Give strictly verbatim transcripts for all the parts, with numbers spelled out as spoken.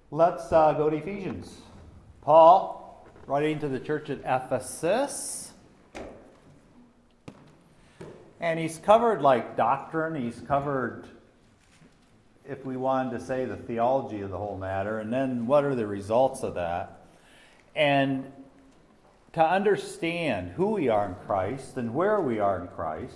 Let's uh, go to Ephesians. Paul, writing to the church at Ephesus. And he's covered like doctrine. He's covered, if we wanted to say, the theology of the whole matter. And then what are the results of that? And to understand who we are in Christ and where we are in Christ,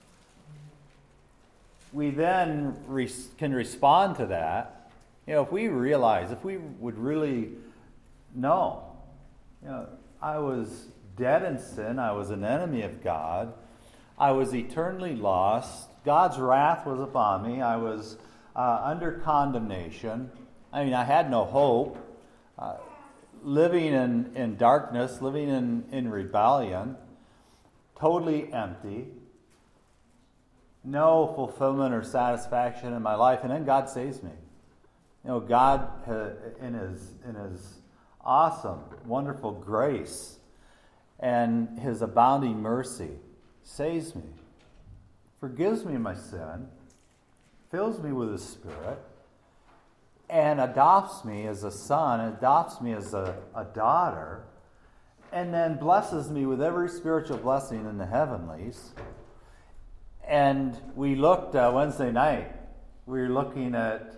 we then re- can respond to that. You know, if we realize, if we would really know, you know, I was dead in sin, I was an enemy of God, I was eternally lost, God's wrath was upon me, I was uh, under condemnation, I mean, I had no hope, uh, living in, in darkness, living in, in rebellion, totally empty, no fulfillment or satisfaction in my life, and then God saves me. You know, God, in His in His awesome, wonderful grace and His abounding mercy, saves me, forgives me my sin, fills me with His Spirit, and adopts me as a son, adopts me as a, a daughter, and then blesses me with every spiritual blessing in the heavenlies. And we looked uh, Wednesday night, we were looking at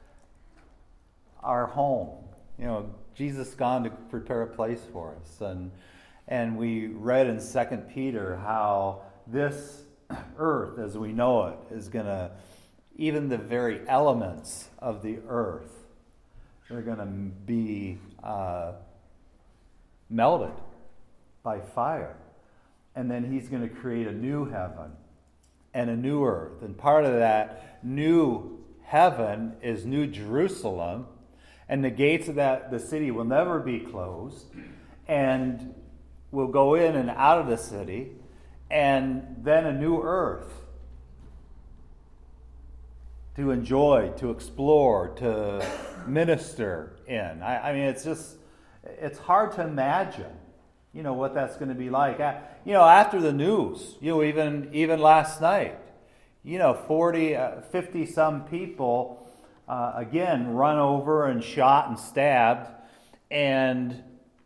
our home. You know, Jesus gone to prepare a place for us. And and we read in Second Peter how this earth as we know it is going to, even the very elements of the earth, they're going to be uh, melted by fire. And then He's going to create a new heaven and a new earth. And part of that new heaven is New Jerusalem. And the gates of that the city will never be closed, and we'll go in and out of the city, and then a new earth to enjoy, to explore, to minister in. I, I mean, it's just, it's hard to imagine, you know, what that's going to be like. You know, after the news, you know, even even last night, you know, forty, uh, fifty some people. Uh, again, run over and shot and stabbed, and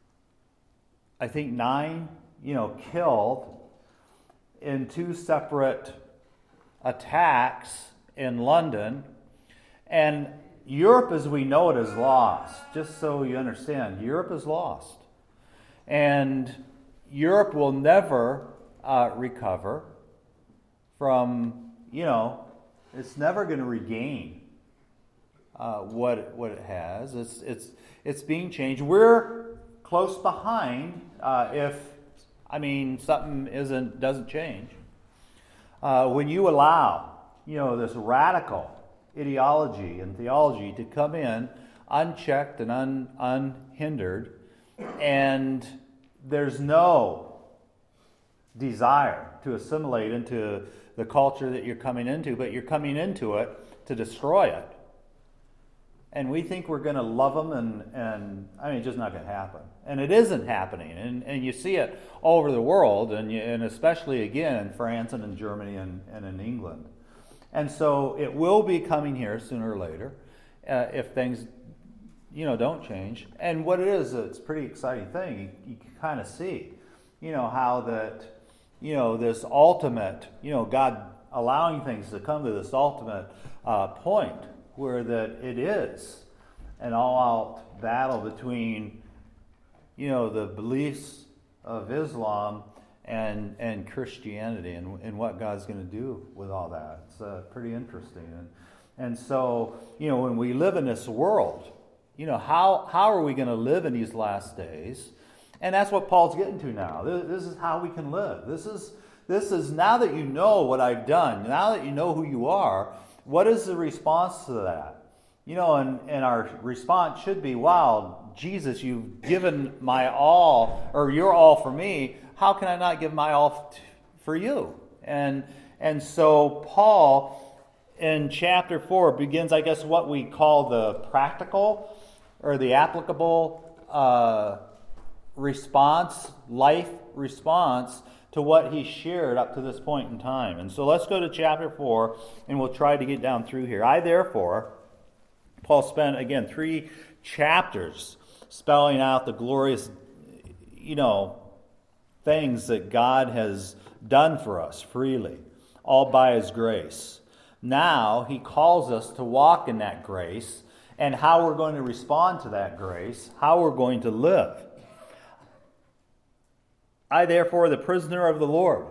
I think nine, you know, killed in two separate attacks in London. And Europe, as we know it, is lost. Just so you understand, Europe is lost. And Europe will never uh, recover from, you know, it's never going to regain Uh, what it, what it has. It's it's it's being changed. We're close behind. Uh, if I mean something isn't doesn't change. Uh, when you allow you know this radical ideology and theology to come in unchecked and un, unhindered, and there's no desire to assimilate into the culture that you're coming into, but you're coming into it to destroy it. And we think we're going to love them, and, and I mean, it's just not going to happen. And it isn't happening. And, and you see it all over the world, and, you, and especially, again, in France and in Germany and, and in England. And so it will be coming here sooner or later uh, if things, you know, don't change. And what it is, it's a pretty exciting thing. You, you can kind of see, you know, how that, you know, this ultimate, you know, God allowing things to come to this ultimate uh, point where that it is an all-out battle between, you know, the beliefs of Islam and and Christianity, and, and what God's going to do with all that. It's uh, pretty interesting. And and so, you know, when we live in this world, you know, how how are we going to live in these last days? And that's what Paul's getting to now. This, this is how we can live. This is this is now that you know what I've done, now that you know who you are, what is the response to that? You know, and, and our response should be, wow, Jesus, you've given my all, or your all for me. How can I not give my all t- for you? And and so Paul, in chapter four, begins, I guess, what we call the practical or the applicable uh, response, life response to what he shared up to this point in time. And so let's go to chapter four, and we'll try to get down through here. I, therefore, Paul spent, again, three chapters spelling out the glorious, you know, things that God has done for us freely, all by His grace. Now, he calls us to walk in that grace and how we're going to respond to that grace, how we're going to live. I, therefore, the prisoner of the Lord.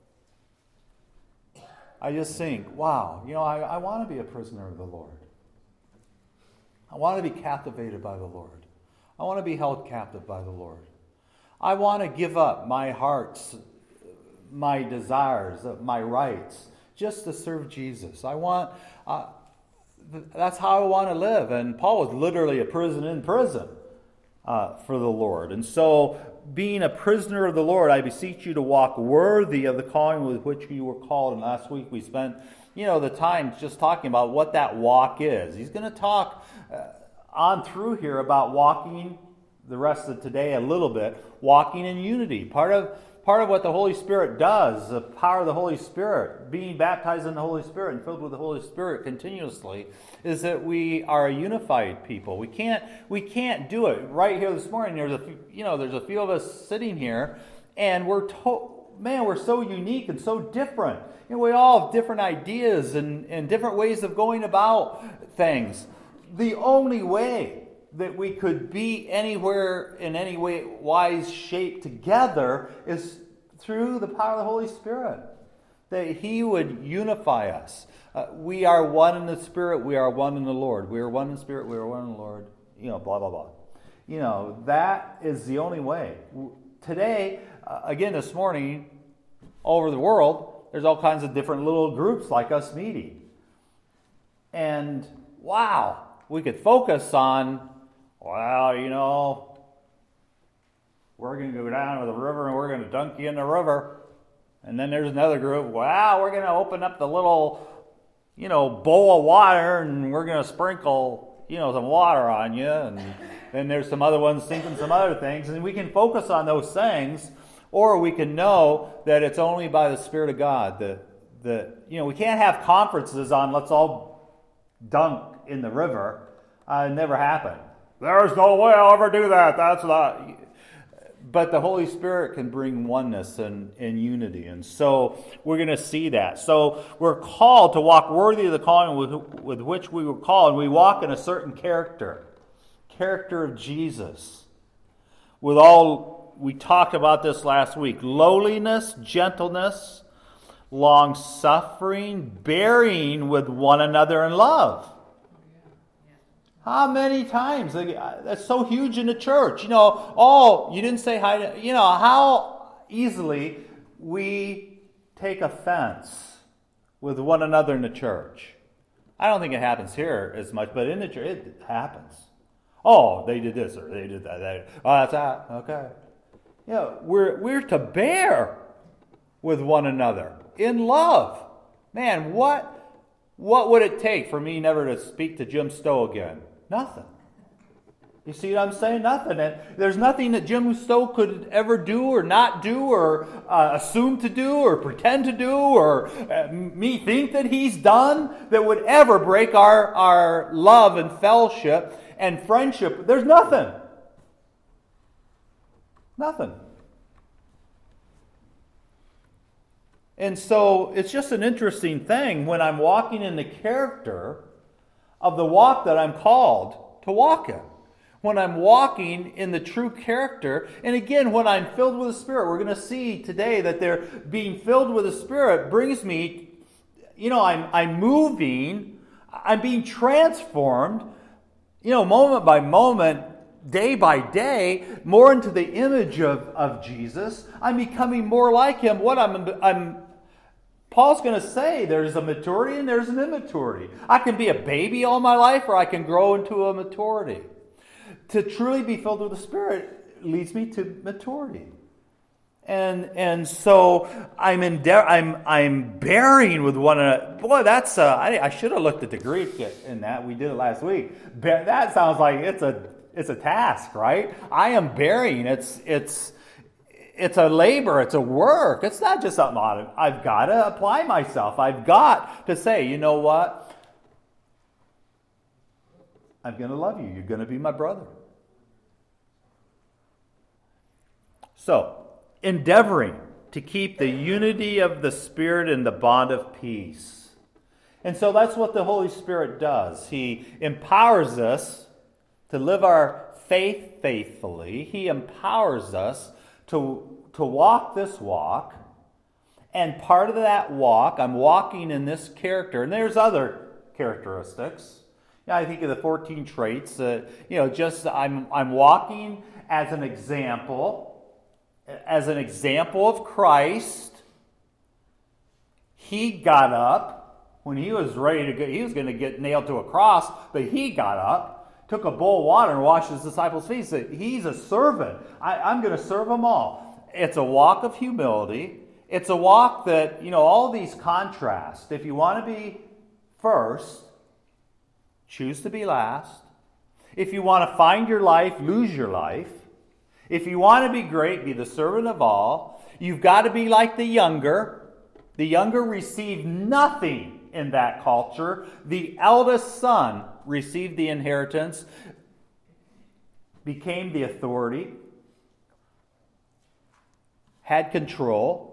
I just think, wow, you know, I, I want to be a prisoner of the Lord. I want to be captivated by the Lord. I want to be held captive by the Lord. I want to give up my heart's, my desires, my rights, just to serve Jesus. I want, uh, that's how I want to live. And Paul was literally a prisoner in prison uh, for the Lord. And so, being a prisoner of the Lord, I beseech you to walk worthy of the calling with which you were called. And last week we spent, you know, the time just talking about what that walk is. He's going to talk uh, on through here about walking the rest of today a little bit, walking in unity. Part of part of what the Holy Spirit does, the power of the Holy Spirit, being baptized in the Holy Spirit and filled with the Holy Spirit continuously, is that we are a unified people. We can't we can't do it. Right here this morning, there's a few, you know there's a few of us sitting here, and we're to, man, we're so unique and so different. You know, we all have different ideas and, and different ways of going about things. The only way that we could be anywhere in any way, wise shape together is through the power of the Holy Spirit. That He would unify us. Uh, we are one in the Spirit, we are one in the Lord. We are one in the Spirit, we are one in the Lord. You know, blah, blah, blah. You know, that is the only way. Today, uh, again this morning, all over the world, there's all kinds of different little groups like us meeting. And wow, we could focus on, well, you know, we're going to go down to the river and we're going to dunk you in the river. And then there's another group, wow, we're going to open up the little, you know, bowl of water and we're going to sprinkle, you know, some water on you. And then there's some other ones thinking some other things. And we can focus on those things, or we can know that it's only by the Spirit of God that, that you know, we can't have conferences on let's all dunk in the river. Uh, it never happened. There's no way I'll ever do that. That's not. But the Holy Spirit can bring oneness and, and unity. And so we're going to see that. So we're called to walk worthy of the calling with, with which we were called. And we walk in a certain character. Character of Jesus. With all, we talked about this last week. Lowliness, gentleness, long-suffering, bearing with one another in love. How many times? That's so huge in the church. You know, oh, you didn't say hi to, you know, how easily we take offense with one another in the church. I don't think it happens here as much, but in the church, it happens. Oh, they did this or they did that. They, oh, that's that. Okay. You know, we're, we're to bear with one another in love. Man, what, what would it take for me never to speak to Jim Stowe again? Nothing. You see what I'm saying? Nothing. And there's nothing that Jim Stowe could ever do or not do or uh, assume to do or pretend to do or uh, me think that he's done that would ever break our, our love and fellowship and friendship. There's nothing. Nothing. And so it's just an interesting thing when I'm walking in the character of the walk that I'm called to walk in. When I'm walking in the true character, and again, when I'm filled with the Spirit, we're going to see today that they're being filled with the Spirit brings me, you know, I'm, I'm moving, I'm being transformed, you know, moment by moment, day by day, more into the image of, of Jesus. I'm becoming more like Him. What I'm, I'm Paul's going to say there's a maturity and there's an immaturity. I can be a baby all my life or I can grow into a maturity. To truly be filled with the Spirit leads me to maturity. And and so I'm in I'm I'm bearing with one another. Boy, that's uh, I, I should have looked at the Greek in that. We did it last week. But that sounds like it's a it's a task, right? I am bearing. It's it's It's a labor, it's a work. It's not just something I've got to apply myself. I've got to say, you know what? I'm going to love you. You're going to be my brother. So, endeavoring to keep the unity of the Spirit in the bond of peace. And so that's what the Holy Spirit does. He empowers us to live our faith faithfully. He empowers us to, to walk this walk. And part of that walk, I'm walking in this character. And there's other characteristics. Yeah, I think of the fourteen traits. Uh, you know, just I'm I'm walking as an example, as an example of Christ. He got up when he was ready to go. He was going to get nailed to a cross, but he got up, took a bowl of water, and washed his disciples' feet. He said, he's a servant. I, I'm going to serve them all. It's a walk of humility. It's a walk that, you know, all these contrasts. If you want to be first, choose to be last. If you want to find your life, lose your life. If you want to be great, be the servant of all. You've got to be like the younger. The younger received nothing in that culture. The eldest son received the inheritance, became the authority, had control.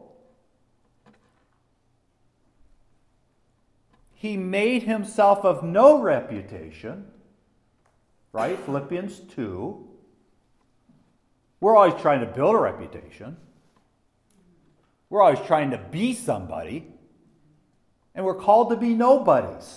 He made himself of no reputation, right? Philippians two. We're always trying to build a reputation. We're always trying to be somebody. And we're called to be nobodies.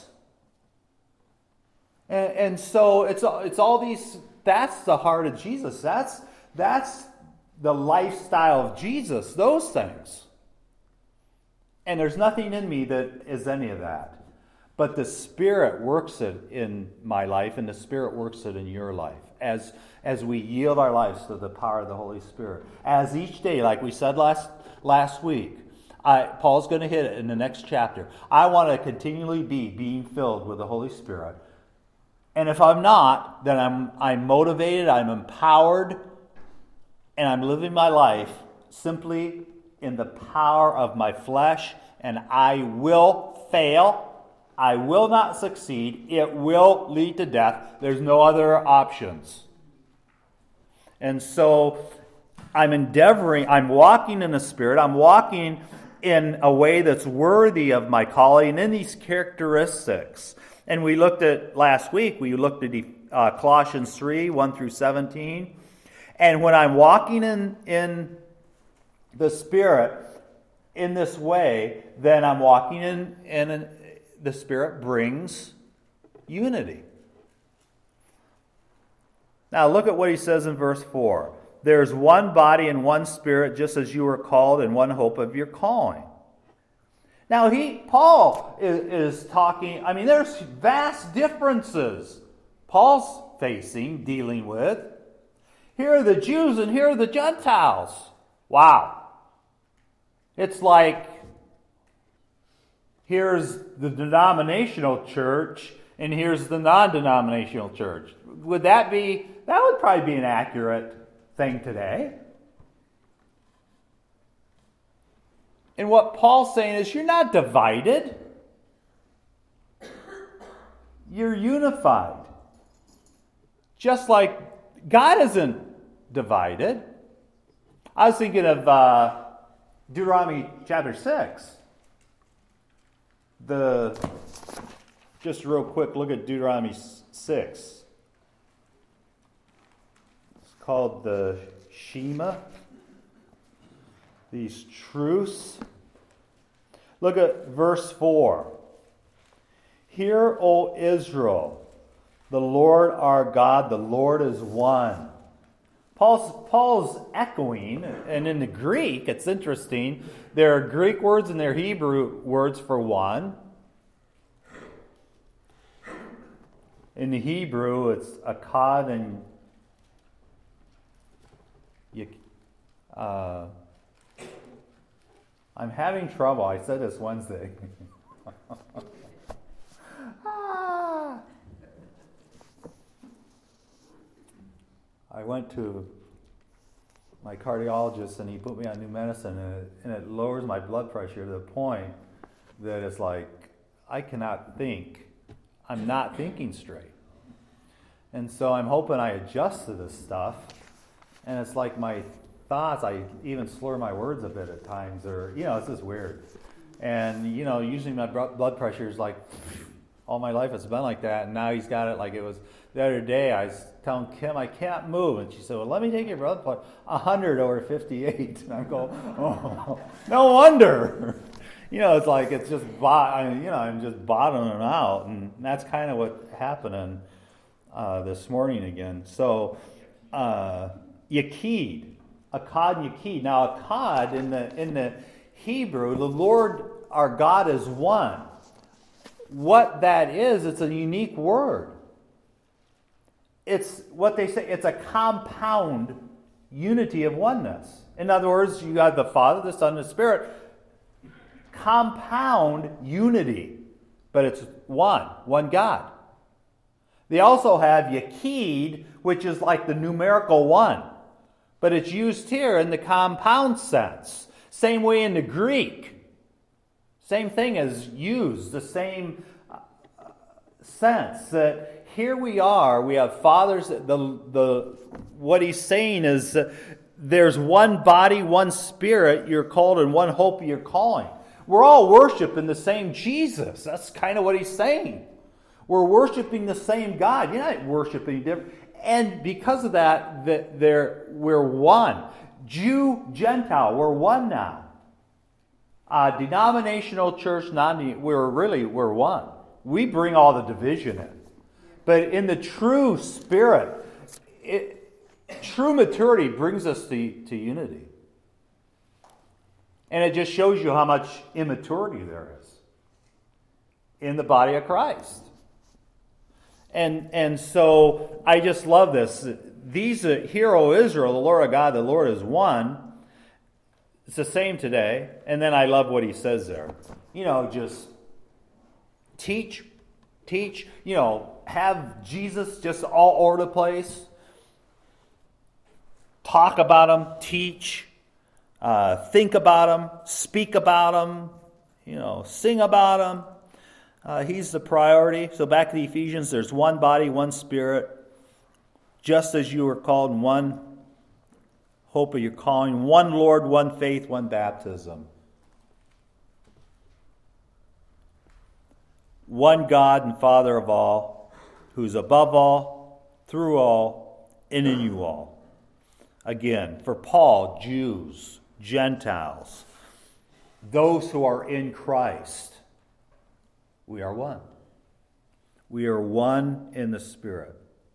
And, and so it's, it's all these, that's the heart of Jesus. That's, that's the lifestyle of Jesus, those things. And there's nothing in me that is any of that. But the Spirit works it in my life, and the Spirit works it in your life. As, as we yield our lives to the power of the Holy Spirit. As each day, like we said last, last week, I, Paul's going to hit it in the next chapter. I want to continually be being filled with the Holy Spirit. And if I'm not, then I'm, I'm motivated, I'm empowered, and I'm living my life simply in the power of my flesh, and I will fail. I will not succeed. It will lead to death. There's no other options. And so I'm endeavoring, I'm walking in the Spirit. I'm walking in a way that's worthy of my calling and in these characteristics. And we looked at, last week, we looked at uh, Colossians three, one through seventeen. And when I'm walking in, in the Spirit in this way, then I'm walking in, in an the Spirit brings unity. Now look at what he says in verse four. There's one body and one Spirit, just as you were called, in one hope of your calling. Now he, Paul is, is talking, I mean, there's vast differences Paul's facing, dealing with. Here are the Jews and here are the Gentiles. Wow. It's like, here's the denominational church, and here's the non-denominational church. Would that be, that would probably be an accurate thing today. And what Paul's saying is, you're not divided. You're unified. Just like God isn't divided. I was thinking of uh, Deuteronomy chapter six. The just real quick, look at Deuteronomy six. It's called the Shema. These truths. Look at verse four. Hear, O Israel, the Lord our God, the Lord is one. Paul's, Paul's echoing, and in the Greek, it's interesting, there are Greek words and there are Hebrew words for one. In the Hebrew, it's akkad and uh, I'm having trouble. I said this Wednesday. ah. I went to my cardiologist and he put me on new medicine, and it, and it lowers my blood pressure to the point that it's like I cannot think. I'm not thinking straight. And so I'm hoping I adjust to this stuff. And it's like my thoughts, I even slur my words a bit at times, or, you know, it's just weird. And, you know, usually my blood pressure is like, all my life it's been like that, and now he's got it like it was the other day. I was telling Kim, I can't move, and she said, well, let me take your blood pressure, one hundred over fifty-eight. And I'm going, oh, no wonder. You know, it's like, it's just, I mean, you know, I'm just bottoming out, and that's kind of what happened uh, this morning again. So, uh, Yakid, Akkad and Yakid. Now, Akkad in the in the Hebrew, the Lord our God is one. What that is, it's a unique word. It's what they say, it's a compound unity of oneness. In other words, you have the Father, the Son, and the Spirit. Compound unity, but it's one, one God. They also have Yakid, which is like the numerical one, but it's used here in the compound sense. Same way in the Greek. Same thing is used, the same sense that here we are, we have fathers, the, the, what he's saying is uh, there's one body, one spirit you're called, and one hope you're calling. We're all worshiping the same Jesus. That's kind of what he's saying. We're worshiping the same God. You're not worshiping different. And because of that, that they're, we're one. Jew, Gentile, we're one now. Uh, denominational church, non we're really, we're one. We bring all the division in. But in the true spirit, it, true maturity brings us to, to unity. And it just shows you how much immaturity there is in the body of Christ. And, and so I just love this. These, uh, Hear, O Israel, the Lord our God, the Lord is one. It's the same today. And then I love what he says there. You know, just teach, teach, you know, have Jesus just all over the place. Talk about him, teach, uh, think about him, speak about him, you know, sing about him. Uh, he's the priority. So back to the Ephesians, there's one body, one spirit, just as you were called in one hope of your calling, one Lord, one faith, one baptism. One God and Father of all, who's above all, through all, and in you all. Again, for Paul, Jews, Gentiles, those who are in Christ, we are one. We are one in the Spirit.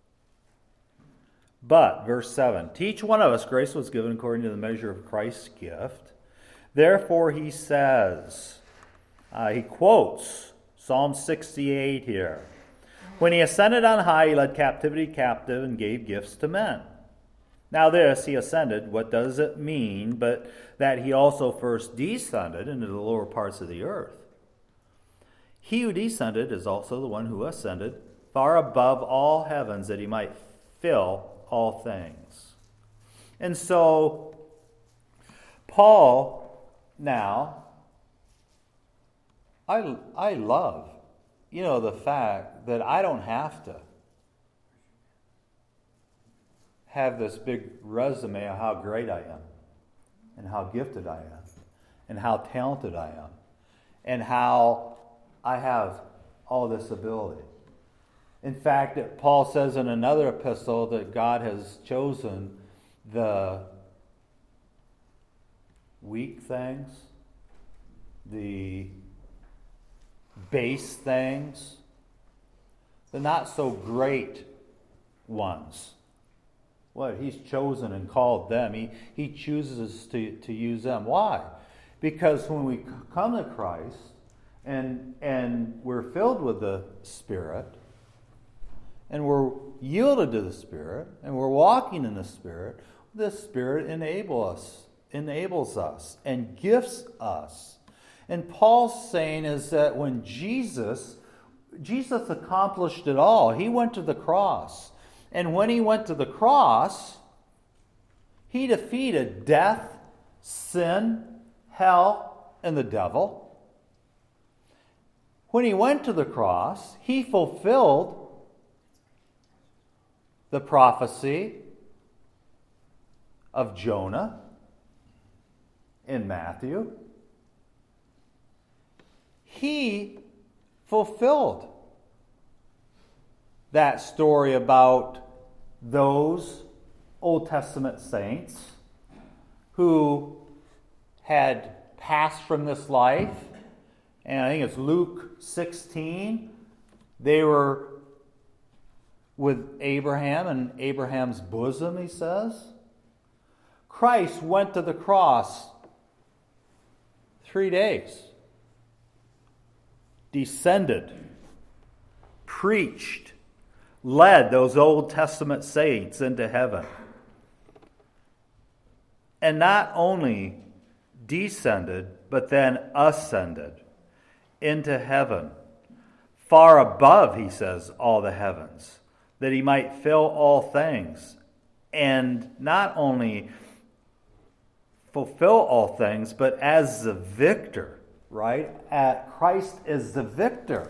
But, verse seven, to each one of us grace was given according to the measure of Christ's gift. Therefore, he says, uh, he quotes Psalm sixty-eight here. When he ascended on high, he led captivity captive and gave gifts to men. Now this, he ascended, what does it mean? But that he also first descended into the lower parts of the earth. He who descended is also the one who ascended far above all heavens, that he might fill all things. And so, Paul, now, I, I love, you know, the fact that I don't have to have this big resume of how great I am, and how gifted I am, and how talented I am, and how I have all this ability. In fact, Paul says in another epistle that God has chosen the weak things, the base things, the not so great ones. What? He's chosen and called them. He, he chooses to, to use them. Why? Because when we come to Christ and, and we're filled with the Spirit, and we're yielded to the Spirit, and we're walking in the Spirit, the Spirit enable us, enables us and gifts us. And Paul's saying is that when Jesus, Jesus accomplished it all. He went to the cross. And when he went to the cross, he defeated death, sin, hell, and the devil. When he went to the cross, he fulfilled the prophecy of Jonah in Matthew. He fulfilled that story about those Old Testament saints who had passed from this life. And I think it's Luke sixteen. They were with Abraham in Abraham's bosom, he says. Christ went to the cross three days. Descended, preached, led those Old Testament saints into heaven. And not only descended, but then ascended into heaven, far above, he says, all the heavens, that he might fill all things. And not only fulfill all things, but as the victor, right? At Christ is the victor.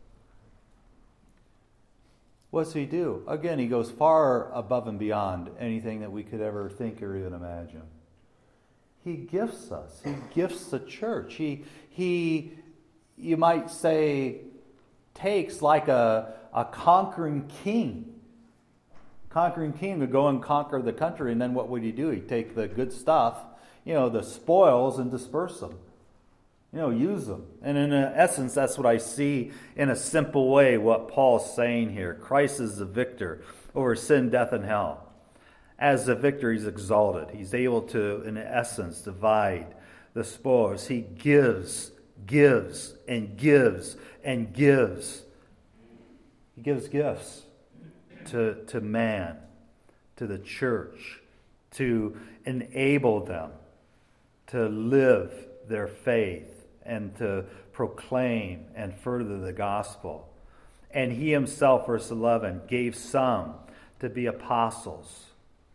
What's he do? Again, he goes far above and beyond anything that we could ever think or even imagine. He gifts us. He gifts the church. He, he, you might say, takes like a, a conquering king. Conquering king would go and conquer the country, and then what would he do? He'd take the good stuff, you know, the spoils, and disperse them. You know, use them. And in essence, that's what I see in a simple way what Paul's saying here. Christ is the victor over sin, death, and hell. As the victor, he's exalted. He's able to, in essence, divide the spoils. He gives, gives, and gives, and gives. He gives gifts to, to man, to the church, to enable them to live their faith and to proclaim and further the gospel. And he himself, verse eleven, gave some to be apostles,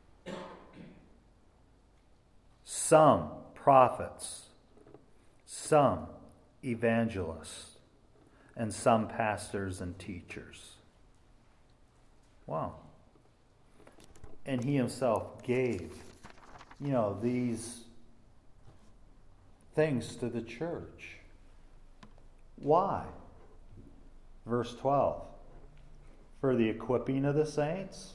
some prophets, some evangelists, and some pastors and teachers. Wow. And he himself gave, you know, these things to the church. Why? Verse twelve. For the equipping of the saints.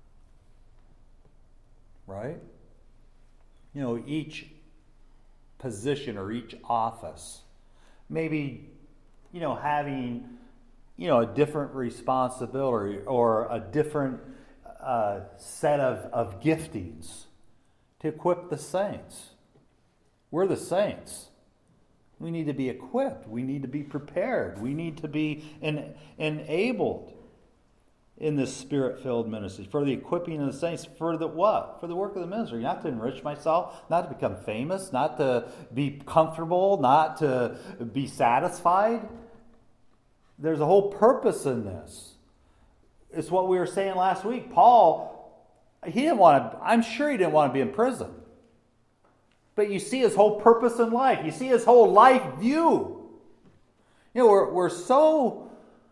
Right? You know, each position or each office, maybe, you know, having, you know, a different responsibility or a different uh, set of, of giftings to equip the saints. We're the saints. We need to be equipped. We need to be prepared. We need to be en- enabled in this Spirit-filled ministry. For the equipping of the saints, for the what? For the work of the ministry. Not to enrich myself, not to become famous, not to be comfortable, not to be satisfied. There's a whole purpose in this. It's what we were saying last week. Paul, he didn't want to, I'm sure he didn't want to be in prison. But you see his whole purpose in life. You see his whole life view. You know, we're, we're so...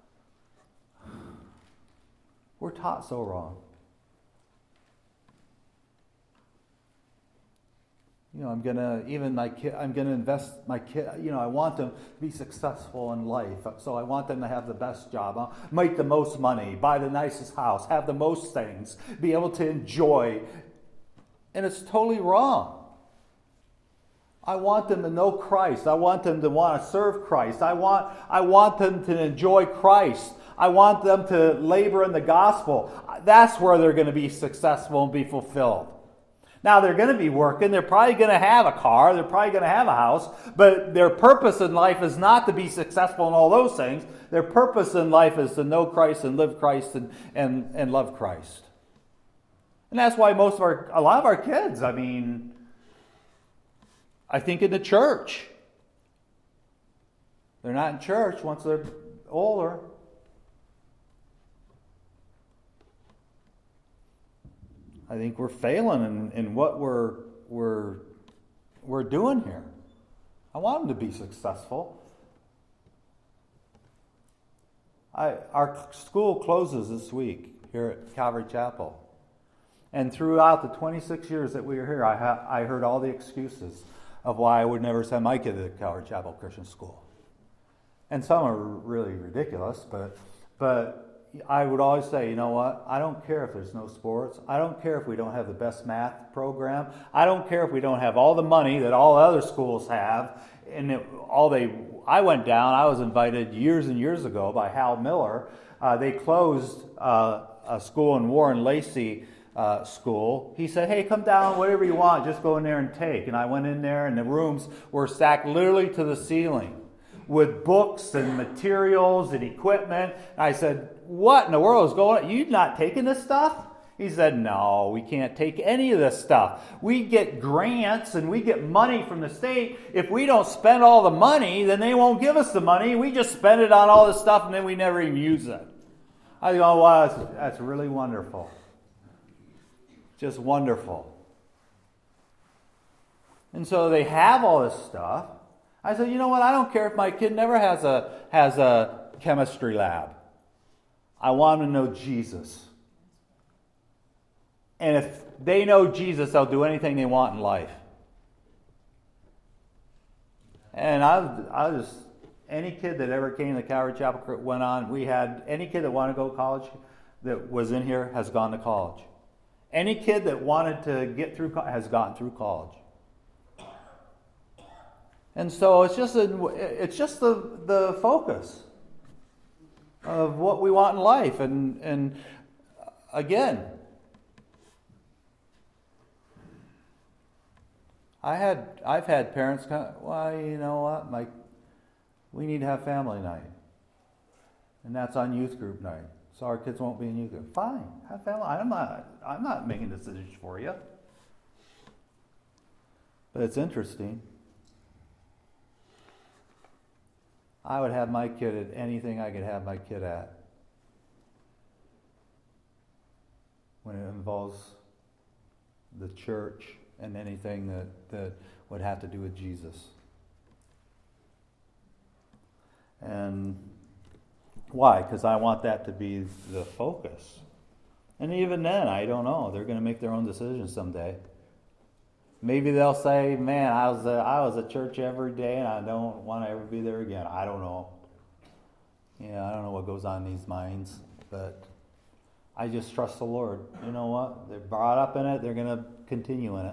We're taught so wrong. You know, I'm gonna even my kid. I'm gonna invest my kid. You know, I want them to be successful in life. So I want them to have the best job, I'll make the most money, buy the nicest house, have the most things, be able to enjoy. And it's totally wrong. I want them to know Christ. I want them to want to serve Christ. I want. I want them to enjoy Christ. I want them to labor in the gospel. That's where they're going to be successful and be fulfilled. Now, they're going to be working. They're probably going to have a car. They're probably going to have a house. But their purpose in life is not to be successful in all those things. Their purpose in life is to know Christ and live Christ and, and, and love Christ. And that's why most of our, a lot of our kids, I mean, I think in the church. They're not in church once they're older. I think we're failing in, in what we're we're we're doing here. I want them to be successful. I, our school closes this week here at Calvary Chapel. And throughout the twenty-six years that we were here, I, ha- I heard all the excuses of why I would never send my kid to Calvary Chapel Christian School. And some are really ridiculous, but but I would always say, you know what? I don't care if there's no sports. I don't care if we don't have the best math program. I don't care if we don't have all the money that all other schools have. And it, all they, I went down. I was invited years and years ago by Hal Miller. Uh, they closed uh, a school in Warren Lacey uh, school. He said, "Hey, come down, whatever you want. Just go in there and take." And I went in there, and the rooms were stacked literally to the ceiling with books and materials and equipment. And I said, "What in the world is going on? You not taking this stuff?" He said, "No, we can't take any of this stuff. We get grants and we get money from the state. If we don't spend all the money, then they won't give us the money. We just spend it on all this stuff and then we never even use it." I go, "Oh, wow, that's, that's really wonderful. Just wonderful." And so they have all this stuff. I said, "You know what? I don't care if my kid never has a has a chemistry lab. I want them to know Jesus. And if they know Jesus, they'll do anything they want in life." And I, I just, any kid that ever came to Calvary Chapel went on. We had any kid that wanted to go to college that was in here has gone to college. Any kid that wanted to get through has gotten through college. And so it's just a, it's just the, the focus of what we want in life. And and again, I had I've had parents come, "Well, you know what, Mike, we need to have family night, and that's on youth group night, so our kids won't be in youth group." Fine, have family. I'm not I'm not making decisions for you. But it's interesting. I would have my kid at anything I could have my kid at when it involves the church and anything that, that would have to do with Jesus. And why? Because I want that to be the focus. And even then, I don't know. They're going to make their own decisions someday. Maybe they'll say, "Man, I was a, I was at church every day and I don't want to ever be there again." I don't know. Yeah, I don't know what goes on in these minds, but I just trust the Lord. You know what? They're brought up in it. They're going to continue in it.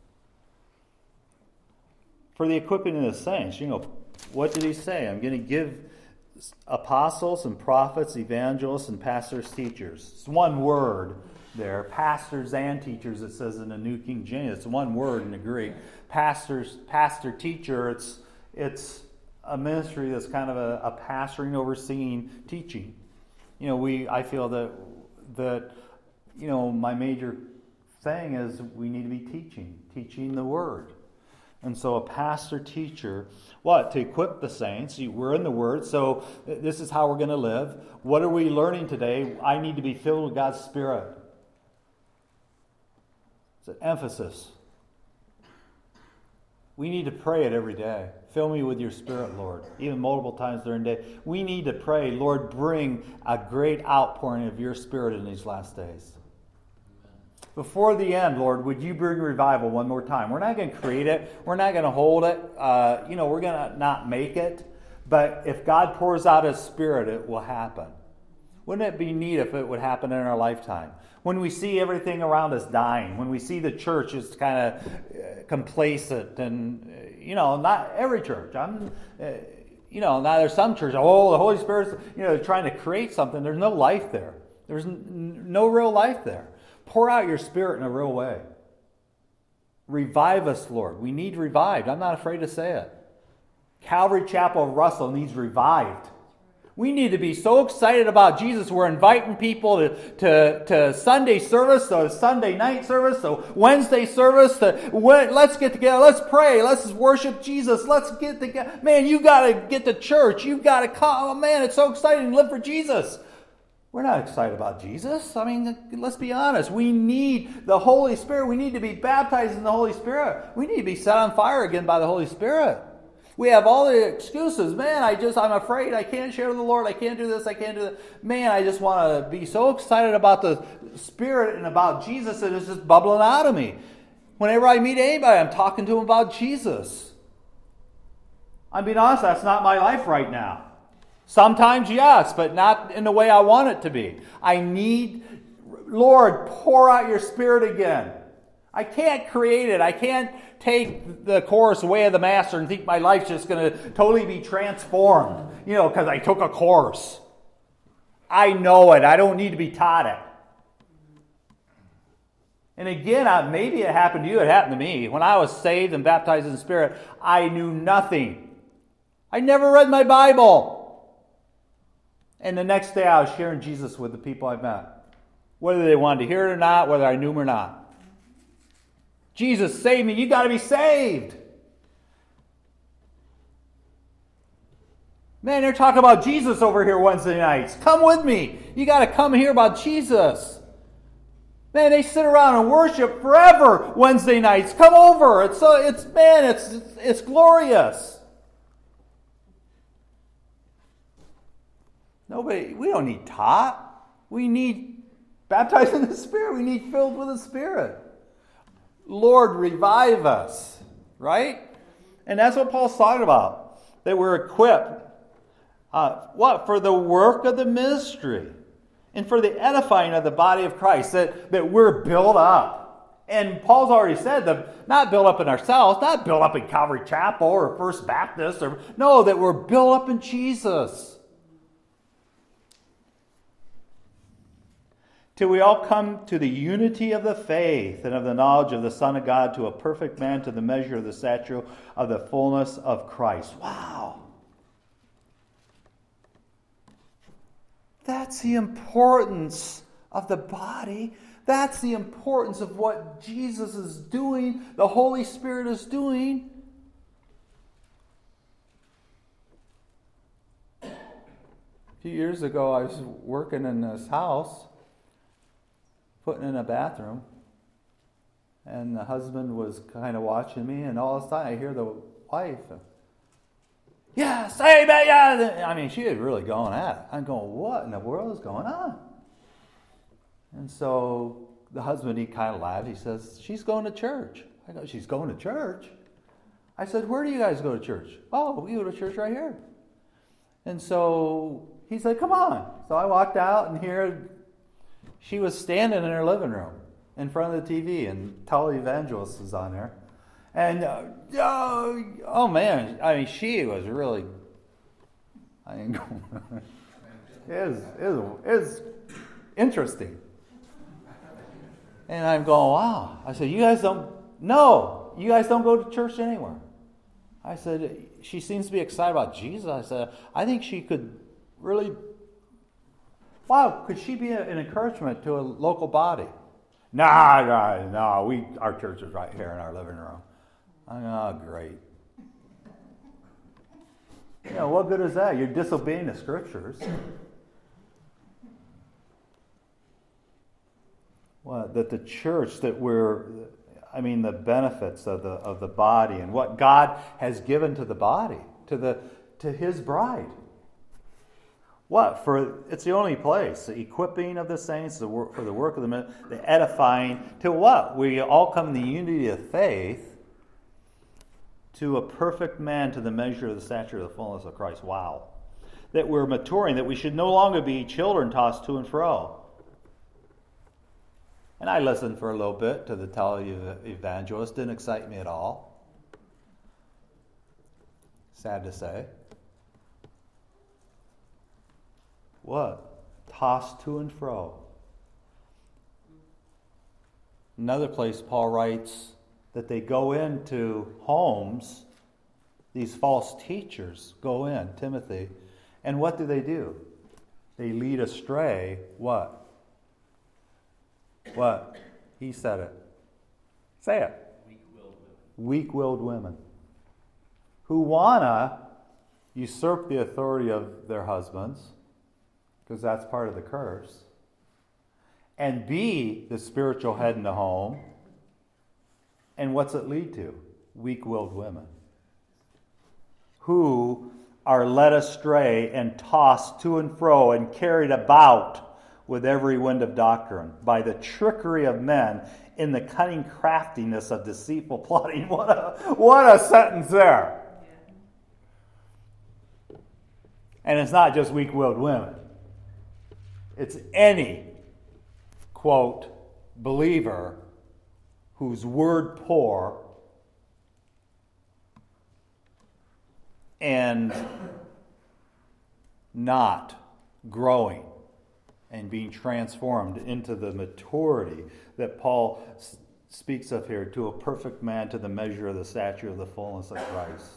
For the equipping of the saints, you know, what did he say? "I'm going to give apostles and prophets, evangelists, and pastors, teachers." It's one word there. Pastors and teachers, it says in the New King James. It's one word in the Greek. Pastors, pastor, teacher, it's it's a ministry that's kind of a, a pastoring, overseeing, teaching. You know, we I feel that that you know, my major thing is we need to be teaching, teaching the word. And so a pastor, teacher, what? To equip the saints. We're in the Word, so this is how we're going to live. What are we learning today? I need to be filled with God's Spirit. It's an emphasis. We need to pray it every day. "Fill me with your Spirit, Lord," even multiple times during the day. We need to pray, "Lord, bring a great outpouring of your Spirit in these last days." Before the end, Lord, would you bring revival one more time? We're not going to create it. We're not going to hold it. Uh, you know, we're going to not make it. But if God pours out His Spirit, it will happen. Wouldn't it be neat if it would happen in our lifetime? When we see everything around us dying, when we see the church is kind of uh, complacent, and, uh, you know, not every church. I'm, uh, you know, now there's some churches, oh, the Holy Spirit's, you know, trying to create something. There's no life there. There's n- no real life there. Pour out your Spirit in a real way. Revive us, Lord. We need revived. I'm not afraid to say it. Calvary Chapel of Russell needs revived. We need to be so excited about Jesus. We're inviting people to, to, to Sunday service, to Sunday night service, to Wednesday service. To, let's get together. Let's pray. Let's worship Jesus. Let's get together. Man, you got to get to church. You got to come. Oh, man, it's so exciting to live for Jesus. We're not excited about Jesus. I mean, let's be honest. We need the Holy Spirit. We need to be baptized in the Holy Spirit. We need to be set on fire again by the Holy Spirit. We have all the excuses. Man, I just, I'm afraid. I can't share with the Lord. I can't do this. I can't do that. Man, I just want to be so excited about the Spirit and about Jesus that it's just bubbling out of me. Whenever I meet anybody, I'm talking to them about Jesus. I'm being honest, that's not my life right now. Sometimes, yes, but not in the way I want it to be. I need, Lord, pour out your Spirit again. I can't create it. I can't take the course Way of the Master and think my life's just going to totally be transformed, you know, because I took a course. I know it. I don't need to be taught it. And again, I, maybe it happened to you. It happened to me. When I was saved and baptized in the Spirit, I knew nothing. I never read my Bible. And the next day I was sharing Jesus with the people I met. Whether they wanted to hear it or not, whether I knew him or not. Jesus saved me. You got to be saved. Man, they're talking about Jesus over here Wednesday nights. Come with me. You got to come hear about Jesus. Man, they sit around and worship forever Wednesday nights. Come over. It's so it's man, it's it's, it's glorious. Nobody, we don't need taught. We need baptized in the Spirit. We need filled with the Spirit. Lord, revive us, right? And that's what Paul's talking about. That we're equipped. Uh, what? For the work of the ministry. And for the edifying of the body of Christ. That, that we're built up. And Paul's already said that not built up in ourselves. Not built up in Calvary Chapel or First Baptist. Or, no, that we're built up in Jesus. Till we all come to the unity of the faith and of the knowledge of the Son of God, to a perfect man, to the measure of the stature of the fullness of Christ. Wow. That's the importance of the body. That's the importance of what Jesus is doing, the Holy Spirit is doing. A few years ago, I was working in this house, putting in a bathroom, and the husband was kind of watching me, and all this time I hear the wife, yes, amen, yeah. I mean, she was really going at it. I'm going, what in the world is going on? And so the husband, he kind of laughed. He says, she's going to church. I go, she's going to church? I said, where do you guys go to church? Oh, we go to church right here. And so he said, come on. So I walked out, and here she was standing in her living room in front of the T V, and Televangelist was on there. And, uh, oh, oh, man, I mean, she was really, I mean, it was, it was, it was interesting. And I'm going, wow. I said, you guys don't, no, you guys don't go to church anywhere. I said, she seems to be excited about Jesus. I said, I think she could really, wow, could she be an encouragement to a local body? Nah, nah, no, we, our church is right here in our living room. I go, oh, great. You know, what good is that? You're disobeying the Scriptures. Well, that the church, that we're, I mean, the benefits of the of the body and what God has given to the body, to the to His bride. What? For it's the only place, the equipping of the saints, the work, for the work of the men, the edifying, to what? We all come in the unity of faith, to a perfect man, to the measure of the stature of the fullness of Christ. Wow. That we're maturing, that we should no longer be children tossed to and fro. And I listened for a little bit to the televangelist. Didn't excite me at all. Sad to say. What? Tossed to and fro. Another place Paul writes that they go into homes, these false teachers go in, Timothy, and what do they do? They lead astray what? What? He said it. Say it. Weak-willed women. Weak-willed women. Who wanna usurp the authority of their husbands, because that's part of the curse, and be the spiritual head in the home. And what's it lead to? Weak-willed women. who are led astray and tossed to and fro and carried about with every wind of doctrine by the trickery of men in the cunning craftiness of deceitful plotting. What a, what a sentence there. And it's not just weak-willed women. It's any, quote, believer who's word poor and not growing and being transformed into the maturity that Paul s- speaks of here, to a perfect man, to the measure of the stature of the fullness of Christ.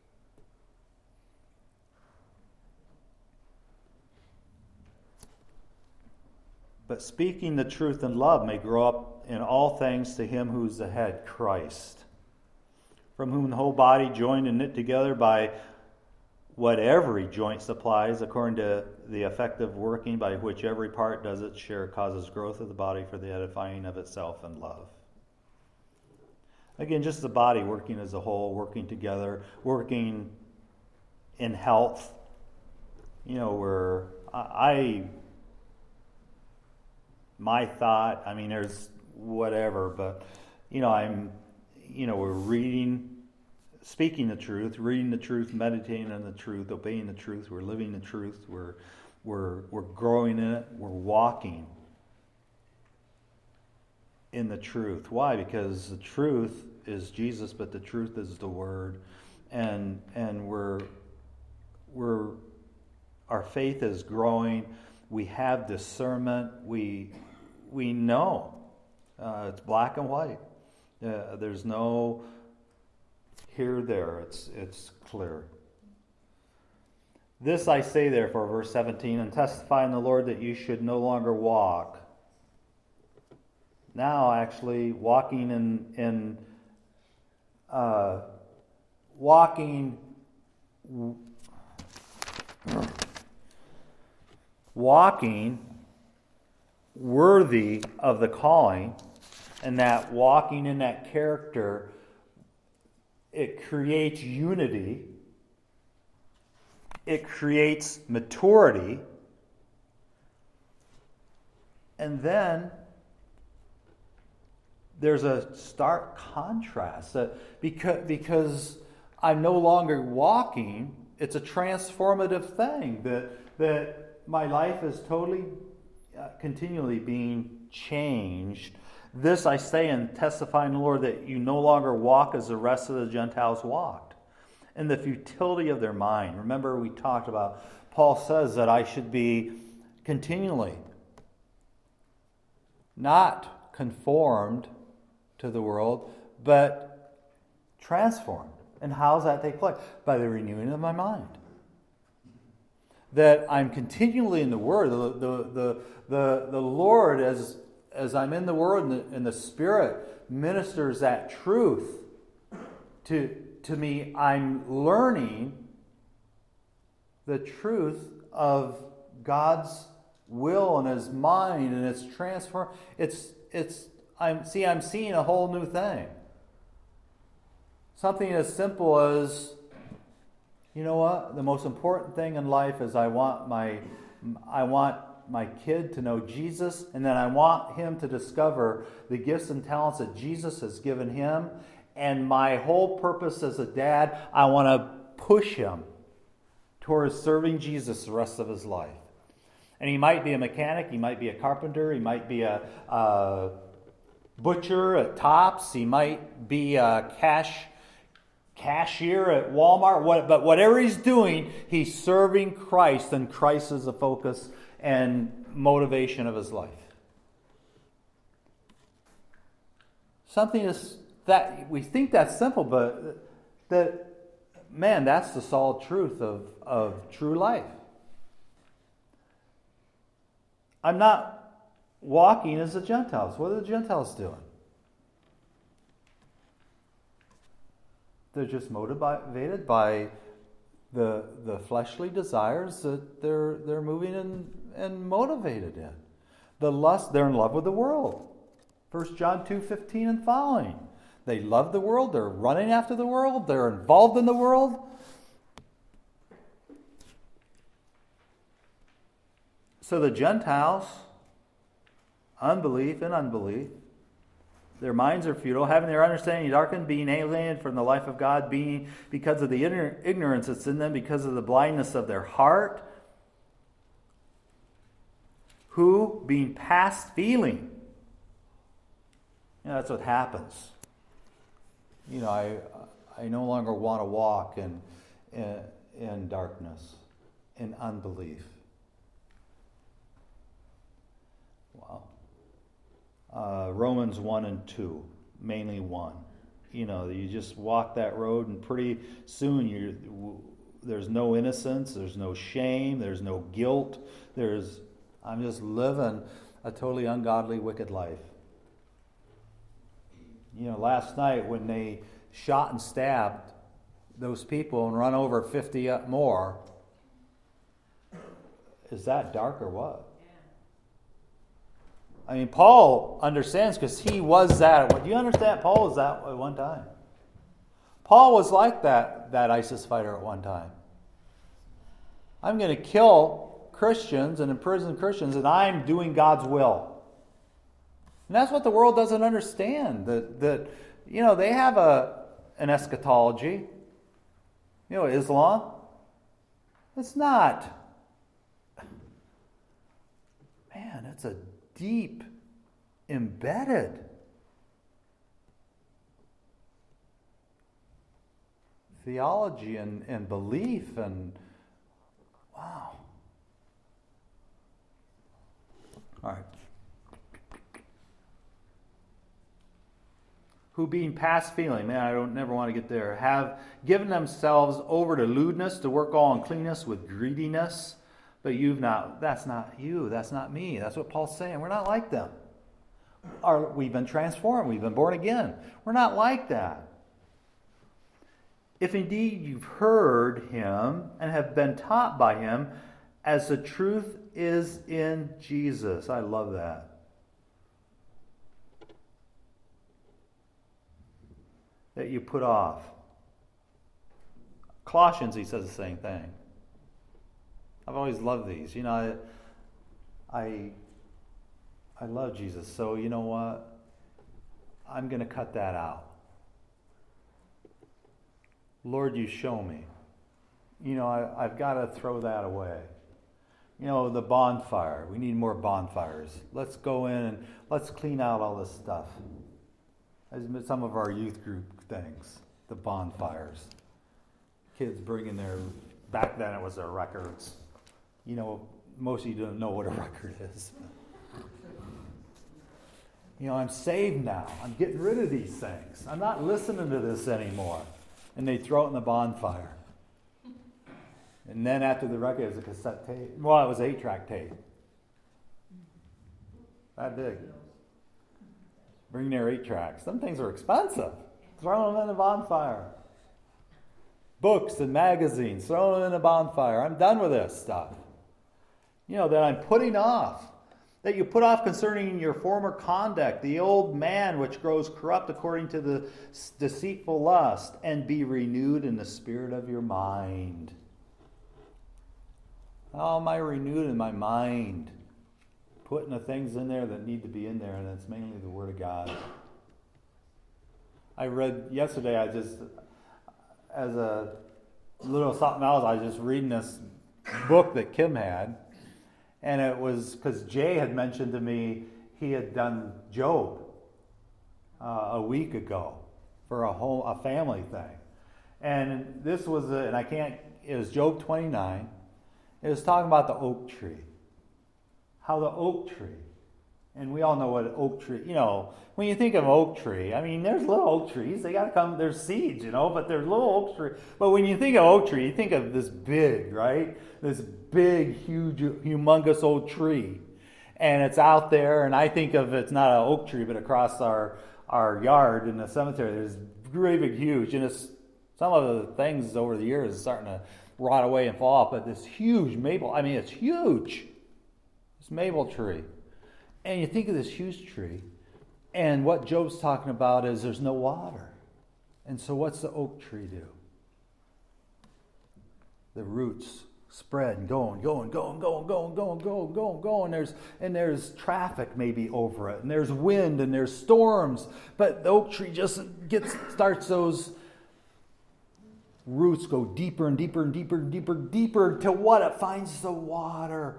But speaking the truth in love may grow up in all things to him who is the head, Christ, from whom the whole body, joined and knit together by what every joint supplies, according to the effective working by which every part does its share, causes growth of the body for the edifying of itself in love. Again, just the body working as a whole, working together, working in health. You know, where I, my thought, I mean, there's whatever, but, you know, I'm, you know, we're reading, speaking the truth, reading the truth, meditating on the truth, obeying the truth. We're living the truth. We're we're we're growing in it. We're walking in the truth. Why? Because the truth is Jesus, but the truth is the Word, and and we're we're our faith is growing. We have discernment. We we know uh, it's black and white. Uh, there's no here, there. It's it's clear. This I say, therefore, verse seventeen, and testify in the Lord that you should no longer walk. Now, actually, walking in in uh, walking walking worthy of the calling, and that walking in that character, it creates unity, it creates maturity, and then there's a stark contrast that because, because I'm no longer walking, it's a transformative thing that that my life is totally uh, continually being changed. This I say and testify in the Lord, that you no longer walk as the rest of the Gentiles walked, in the futility of their mind. Remember, we talked about, Paul says that I should be continually not conformed to the world, but transformed. And how does that take place? By the renewing of my mind. That I'm continually in the Word. The, the, the, the, the Lord, as As I'm in the Word and the, and the Spirit ministers that truth to, to me, I'm learning the truth of God's will and His mind, and it's transformed. It's it's I'm see I'm seeing a whole new thing. Something as simple as, you know what? The most important thing in life is I want my I want my kid to know Jesus, and then I want him to discover the gifts and talents that Jesus has given him. And my whole purpose as a dad, I want to push him towards serving Jesus the rest of his life. And he might be a mechanic, he might be a carpenter, he might be a, a butcher at Tops, he might be a cash cashier at Walmart. What, but whatever he's doing, he's serving Christ, and Christ is the focus and motivation of his life. Something is that we think that's simple, but that, man, that's the solid truth of, of true life. I'm not walking as the Gentiles. What are the Gentiles doing? They're just motivated by the the fleshly desires that they're they're moving in and motivated in. The lust, they're in love with the world. First John two fifteen and following. They love the world, they're running after the world, they're involved in the world. So the Gentiles, unbelief and unbelief, their minds are futile, having their understanding darkened, being alienated from the life of God, being because of the ignorance that's in them, because of the blindness of their heart, who, being past feeling, you know, that's what happens. You know, I I no longer want to walk in in, in darkness, in unbelief. Wow. Uh, Romans one and two, mainly one. You know, you just walk that road, and pretty soon you there's no innocence, there's no shame, there's no guilt. There's I'm just living a totally ungodly, wicked life. You know, last night when they shot and stabbed those people and run over fifty more, is that dark or what? I mean, Paul understands because he was that. Do you understand? Paul was that at one time. Paul was like that, that ISIS fighter at one time. I'm going to kill Christians and imprison Christians, and I'm doing God's will. And that's what the world doesn't understand. That, that you know, they have a an eschatology. You know, Islam. It's not. Man, it's a deep, embedded theology and, and belief, and wow. All right. Who being past feeling, man, I don't never want to get there, have given themselves over to lewdness, to work all uncleanness with greediness. But you've not, that's not you, that's not me. That's what Paul's saying. We're not like them. Our, we've been transformed, we've been born again. We're not like that. If indeed you've heard him and have been taught by him, as the truth is in Jesus. I love that. That you put off. Colossians, he says the same thing. I've always loved these. You know, I, I, I love Jesus. So you know what? I'm going to cut that out. Lord, you show me. You know, I, I've got to throw that away. You know, the bonfire. We need more bonfires. Let's go in and let's clean out all this stuff. Some of our youth group things, the bonfires. Kids bringing their, back then it was their records. You know, most of you don't know what a record is. You know, I'm saved now. I'm getting rid of these things. I'm not listening to this anymore. And they throw it in the bonfire. And then after the record, it was a cassette tape. Well, it was an eight-track tape. That big. Bring their eight tracks. Some things are expensive. Throw them in the bonfire. Books and magazines, throw them in the bonfire. I'm done with this stuff. You know, that I'm putting off. That you put off concerning your former conduct, the old man which grows corrupt according to the deceitful lust, and be renewed in the spirit of your mind. How am I renewed in my mind? Putting the things in there that need to be in there, and it's mainly the Word of God. I read yesterday, I just, as a little something else, I was just reading this book that Kim had, and it was because Jay had mentioned to me he had done Job uh, a week ago for a home, a family thing. And this was, a, and I can't, it was Job twenty-nine. It was talking about the oak tree. How the oak tree, and we all know what an oak tree, you know, when you think of oak tree, I mean, there's little oak trees. They got to come, there's seeds, you know, but there's little oak tree. But when you think of oak tree, you think of this big, right? This big, huge, humongous old tree. And it's out there, and I think of it's not an oak tree, but across our, our yard in the cemetery, there's really big, huge. And it's, some of the things over the years is starting to rot away and fall off, but this huge maple, I mean, it's huge. This maple tree. And you think of this huge tree, and what Job's talking about is there's no water. And so what's the oak tree do? The roots spread and going, going, going, going, going, going, going, going, going. There's and there's traffic maybe over it, and there's wind and there's storms. But the oak tree just gets starts those roots go deeper and deeper and deeper and deeper, deeper till what? It finds the water.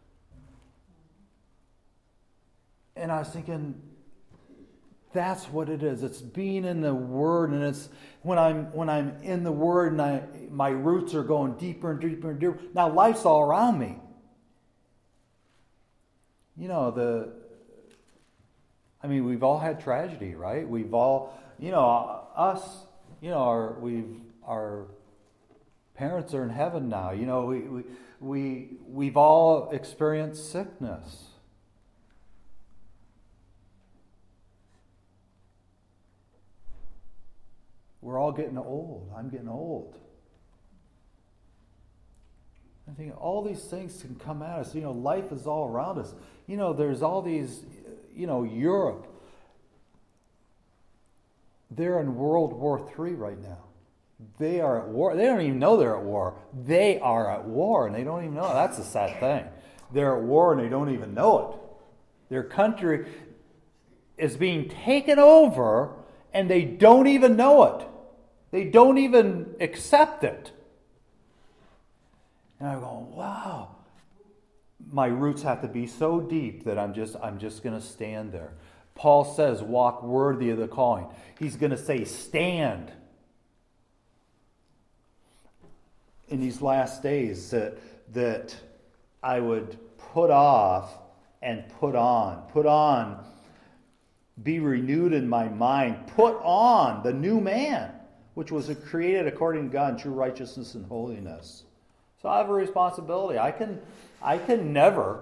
And I was thinking, that's what it is. It's being in the Word, and it's when I'm when I'm in the Word, and I my roots are going deeper and deeper and deeper. Now life's all around me. You know the. I mean, we've all had tragedy, right? We've all, you know, us, you know, our we've our parents are in heaven now. You know, we we we we've all experienced sickness. We're all getting old. I'm getting old. I think all these things can come at us. You know, life is all around us. You know, there's all these, you know, Europe. They're in World War Three right now. They are at war. They don't even know they're at war. They are at war, and they don't even know. That's a sad thing. They're at war, and they don't even know it. Their country is being taken over, and they don't even know it. They don't even accept it. And I'm going, wow. My roots have to be so deep that I'm just I'm just going to stand there. Paul says, walk worthy of the calling. He's going to say, stand. In these last days, that, that I would put off and put on. Put on, be renewed in my mind. Put on the new man, which was created according to God in true righteousness and holiness. So I have a responsibility. I can, I can never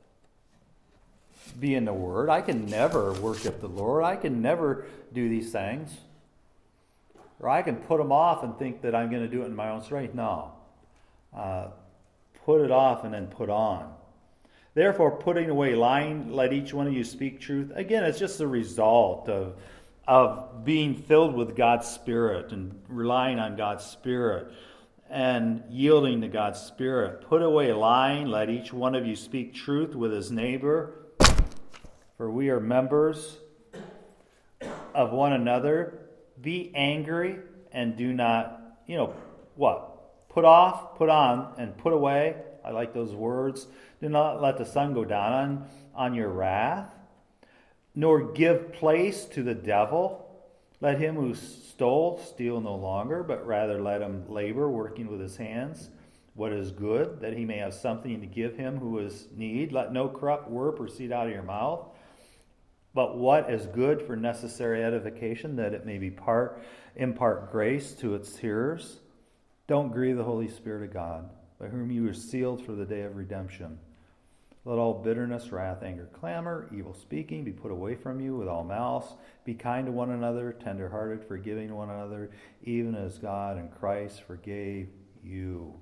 be in the Word. I can never worship the Lord. I can never do these things. Or I can put them off and think that I'm going to do it in my own strength. No. Uh, put it off and then put on. Therefore, putting away lying, let each one of you speak truth. Again, it's just the result of, of being filled with God's Spirit and relying on God's Spirit and yielding to God's Spirit. Put away lying, let each one of you speak truth with his neighbor, for we are members of one another. Be angry and do not, you know, what? Put off, put on, and put away. I like those words. Do not let the sun go down on, on your wrath, nor give place to the devil. Let him who stole steal no longer, but rather let him labor, working with his hands what is good, that he may have something to give him who is need. Let no corrupt word proceed out of your mouth, but what is good for necessary edification, that it may be part impart grace to its hearers. Don't grieve the Holy Spirit of God, by whom you are sealed for the day of redemption. Let all bitterness, wrath, anger, clamor, evil speaking be put away from you with all malice. Be kind to one another, tender-hearted, forgiving one another, even as God and Christ forgave you.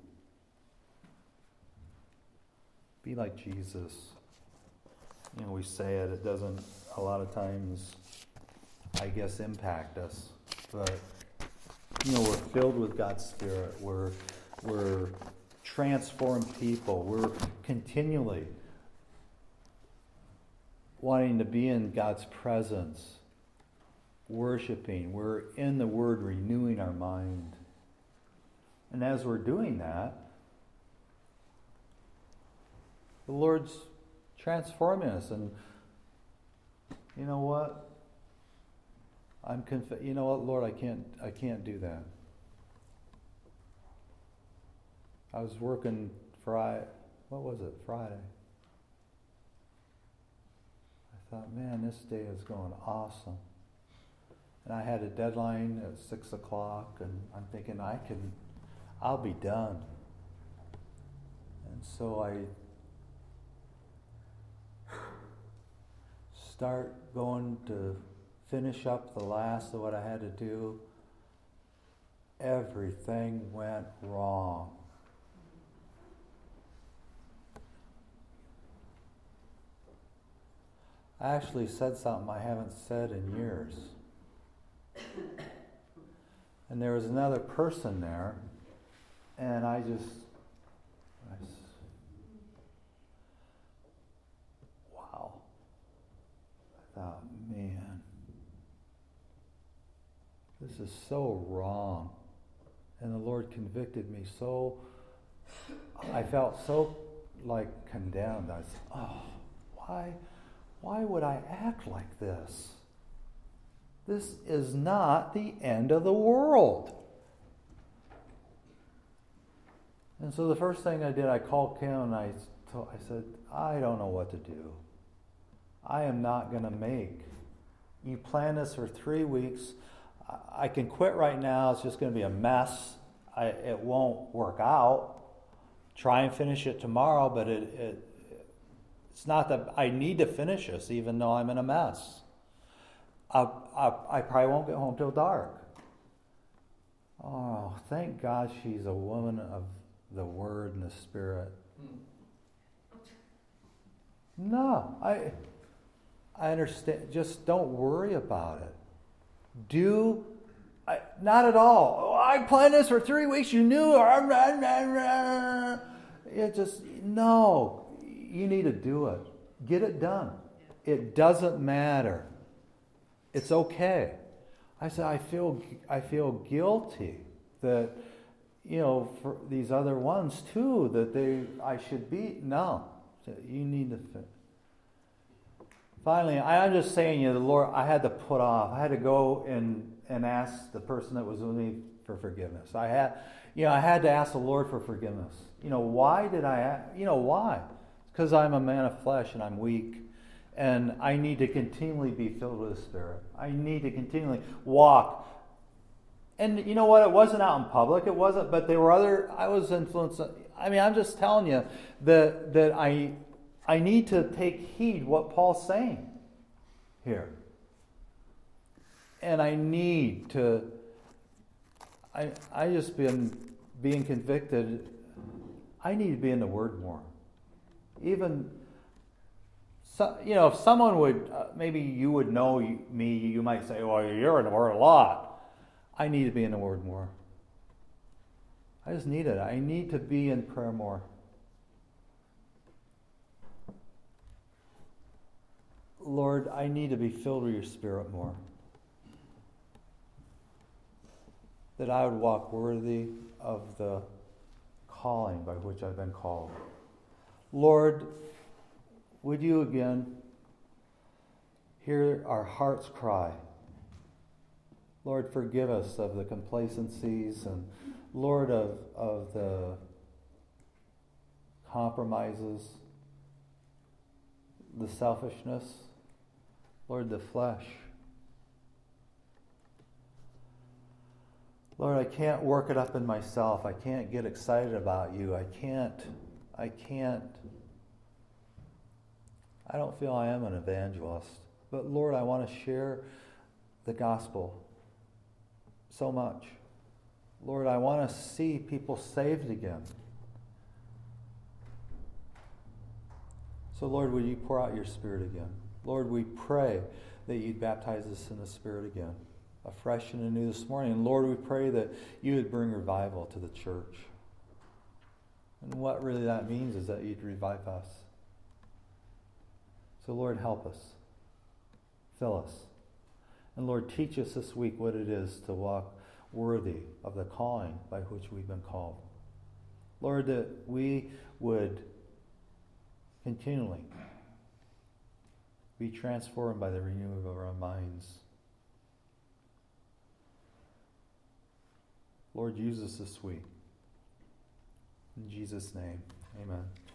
Be like Jesus. You know, we say it, it doesn't a lot of times, I guess, impact us. But, you know, we're filled with God's Spirit. We're, we're transformed people. We're continually wanting to be in God's presence, worshiping. We're in the Word, renewing our mind. And as we're doing that, the Lord's transforming us. And you know what? I'm conf- You know what, Lord? I can't. I can't do that. I was working Friday. What was it? Friday. I thought, man, this day is going awesome. And I had a deadline at six o'clock, and I'm thinking I can, I'll be done. And so I start going to finish up the last of what I had to do. Everything went wrong. I actually said something I haven't said in years. And there was another person there, and I just, I s- wow. I thought, man, this is so wrong. And the Lord convicted me so, I felt so like condemned. I said, oh, why, why would I act like this? This is not the end of the world. And so the first thing I did, I called Kim and I, told, I said, I don't know what to do. I am not going to make. You plan this for three weeks. I can quit right now. It's just going to be a mess. I, it won't work out. Try and finish it tomorrow, but it, it it's not that I need to finish this, even though I'm in a mess. I, I, I probably won't get home till dark. Oh, thank God she's a woman of the Word and the Spirit. No, I I understand. Just don't worry about it. Do I, not at all. Oh, I planned this for three weeks. You knew. It just no. You need to do it. Get it done. It doesn't matter. It's okay. I said I feel I feel guilty that you know for these other ones too that they I should be no. You need to. Fit. Finally, I'm just saying, you know, the Lord, I had to put off. I had to go and, and ask the person that was with me for forgiveness. I had, you know, I had to ask the Lord for forgiveness. You know, why did I, you know, why? Because I'm a man of flesh and I'm weak. And I need to continually be filled with the Spirit. I need to continually walk. And you know what? It wasn't out in public. It wasn't, but there were other, I was influenced. I mean, I'm just telling you that, that I... I need to take heed what Paul's saying here. And I need to, I I just been being convicted, I need to be in the Word more. Even, so, you know, if someone would, uh, maybe you would know me, you might say, well, you're in the Word a lot. I need to be in the Word more. I just need it. I need to be in prayer more. Lord, I need to be filled with your Spirit more. That I would walk worthy of the calling by which I've been called. Lord, would you again hear our hearts cry? Lord, forgive us of the complacencies and, Lord, of, of the compromises, the selfishness. Lord, the flesh. Lord, I can't work it up in myself. I can't get excited about you. I can't, I can't, I don't feel I am an evangelist. But Lord, I want to share the gospel so much. Lord, I want to see people saved again. So Lord, would you pour out your Spirit again? Lord, we pray that you'd baptize us in the Spirit again, afresh and anew this morning. And Lord, we pray that you would bring revival to the church. And what really that means is that you'd revive us. So Lord, help us. Fill us. And Lord, teach us this week what it is to walk worthy of the calling by which we've been called. Lord, that we would continually be transformed by the renewing of our minds. Lord, use us this week. In Jesus' name, amen.